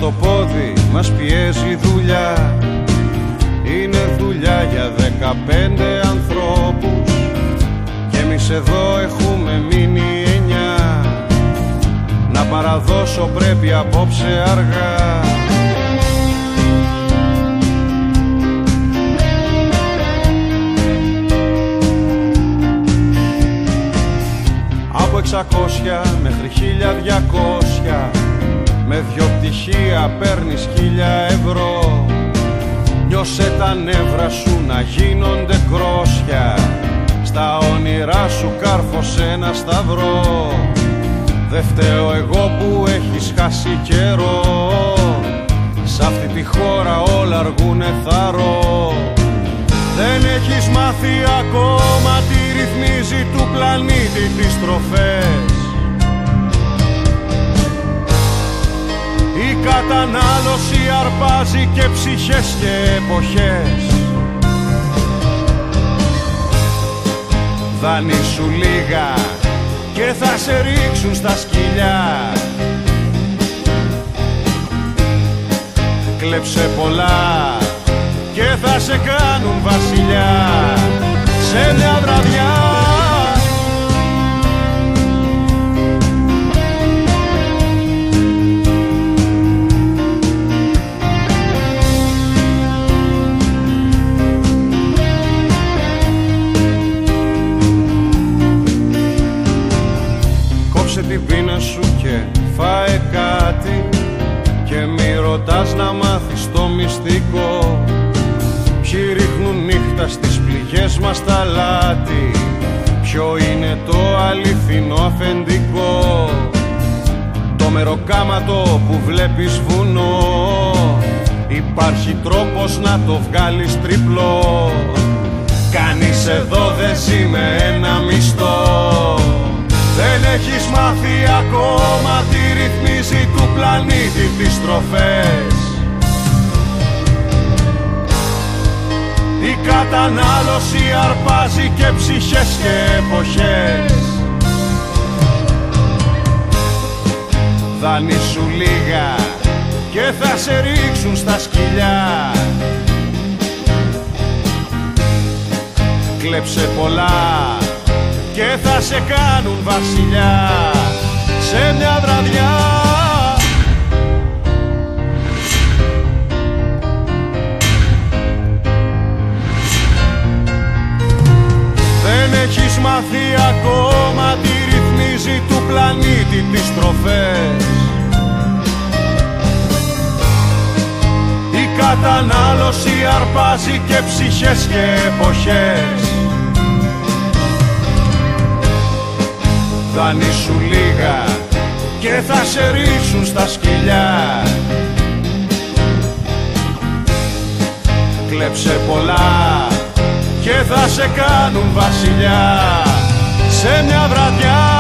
στο πόδι μας πιέζει δουλειά. Είναι δουλειά για 15 ανθρώπους και εμείς εδώ έχουμε μείνει 9. Να παραδώσω πρέπει απόψε αργά. Από 600 μέχρι 1200, με 2 πτυχία παίρνεις 1000 ευρώ. Νιώσε τα νεύρα σου να γίνονται κρόσια, στα όνειρά σου κάρφωσε ένα σταυρό. Δε φταίω εγώ που έχεις χάσει καιρό, σ' αυτή τη χώρα όλα αργούνε θαρώ. Δεν έχεις μάθει ακόμα τι ρυθμίζει του πλανήτη τις τροφές. Η κατανάλωση αρπάζει και ψυχές και εποχές. Δανείσου λίγα και θα σε ρίξουν στα σκυλιά. Κλέψε πολλά και θα σε κάνουν βασιλιά σε μια βραδιά. Κόψε την πείνα σου και φάε κάτι και μη ρωτάς να μάθεις το μυστικό. Ποιοι ρίχνουν νύχτα στις πληγές μας τα λάτι, ποιο είναι το αληθινό αφεντικό. Το μεροκάματο που βλέπεις βουνό, υπάρχει τρόπος να το βγάλεις τριπλό. Κανείς εδώ δεν ζει με ένα μισθό. Δεν έχεις μάθει ακόμα τι ρυθμίζει του πλανήτη τις τροφές. Η κατανάλωση αρπάζει και ψυχές και εποχές. Δανείσου λίγα και θα σε ρίξουν στα σκυλιά. Κλέψε πολλά και θα σε κάνουν βασιλιά σε μια βραδιά. Δεν έχεις μάθει ακόμα τι ρυθμίζει του πλανήτη τις τροφές. Η κατανάλωση αρπάζει και ψυχές και εποχές. Δανείσου λίγα και θα σε ρίξουν στα σκυλιά. Κλέψε πολλά και θα σε κάνουν βασιλιά σε μια βραδιά.